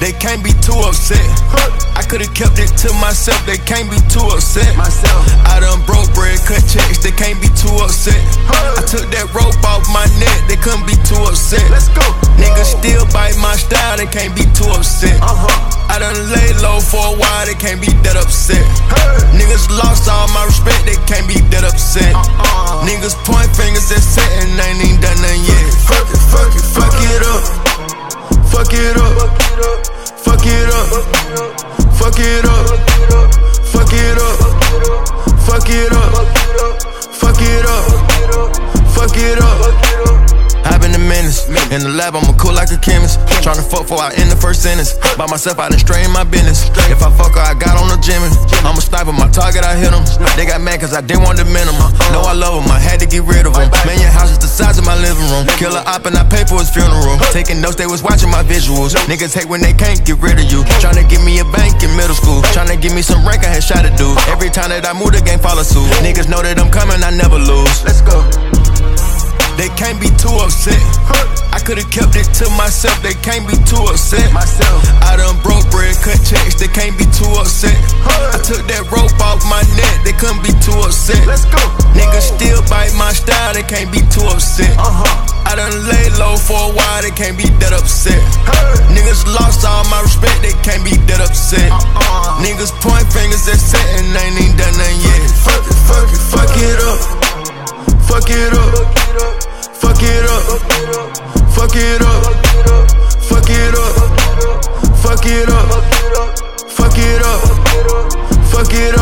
They can't be too upset. I could've kept it to myself, they can't be too upset. I done broke bread, cut checks, they can't be too upset. I took that rope off my neck, they couldn't be too upset. Let's go. Niggas still bite my style, they can't be too upset. I done lay low for a while, they can't be that upset. Niggas lost all my respect, they can't be that upset. Niggas point fingers at set and ain't even done nothing yet. Fuck it, fuck it, fuck it up. Fuck it up. Fuck it up. Fuck it up. Fuck it up. Fuck it up. Fuck it up. Fuck it up. I've been a menace. In the lab, I'ma cool like a chemist. Tryna fuck before I end the first sentence. By myself, I done strained my business. If I fuck her, I got on the gym. I'm a sniper, my target, I hit them. They got mad cause I didn't want the minimum. Know I love them, I had to get rid of them. Man, your house is the size of my living room. Kill a op and I pay for his funeral. Taking notes, they was watching my visuals. Niggas hate when they can't get rid of you. Tryna give me a bank in middle school. Tryna give me some rank, I had shot a dude. Every time that I move, the game follow suit. Niggas know that I'm coming, I never lose. Let's go. They can't be too upset. I could've kept it to myself, they can't be too upset. I done broke bread, cut checks, they can't be too upset. I took that rope off my neck, they couldn't be too upset. Let's go. Niggas still bite my style, they can't be too upset. I done lay low for a while, they can't be that upset. Niggas lost all my respect, they can't be that upset. Niggas point fingers at set and ain't even done nothing yet. Fuck it, fuck it, fuck it up. Fuck it up. Fuck it up. Fuck it up. Fuck it up. Fuck it up. Fuck it up. Fuck it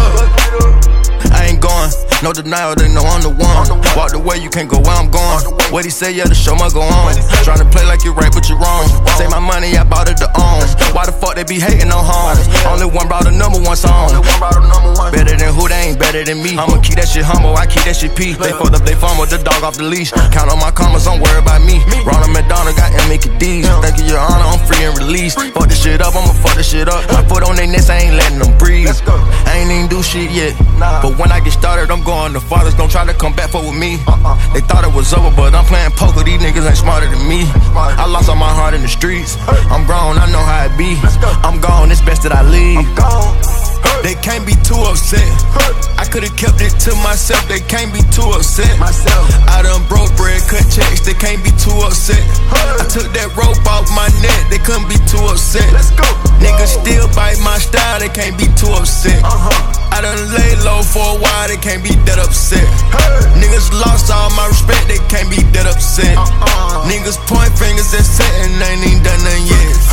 up. I ain't going, no denial, they know I'm the one. Walk the way, you can't go where I'm going. What he say, yeah, the show must go on. Tryna play like you're right, but you're wrong. Say my money, I bought it to own. Why the fuck they be hating on home? Only one brought the #1 song. Better than who, they ain't better than me. I'ma keep that shit humble, I keep that shit peace. They fucked up, they fumble, the dog off the leash. Count on my commas, don't worry about me. Ronald McDonald got M.A.K. D's. Thank you, your honor, I'm free and released. Fuck this shit up, I'ma fuck this shit up. My foot on their necks, I ain't letting them breathe. I ain't even do shit yet. But when I get started, I'm going. The fathers don't try to come back for with me. They thought it was over, but I'm playing poker. These niggas ain't smarter than me. I lost all my heart in the streets. I'm grown, I know how it be. I'm gone, it's best that I leave. They can't be too upset. I could've kept it to myself, they can't be too upset. I done broke bread, cut checks, they can't be too upset. I took that rope off my neck, they couldn't be too upset. Niggas still bite my style, they can't be too upset. I done lay low for a while, they can't be that upset. Niggas lost all my respect, they can't be that upset. Niggas point fingers at set and ain't even done nothing yet.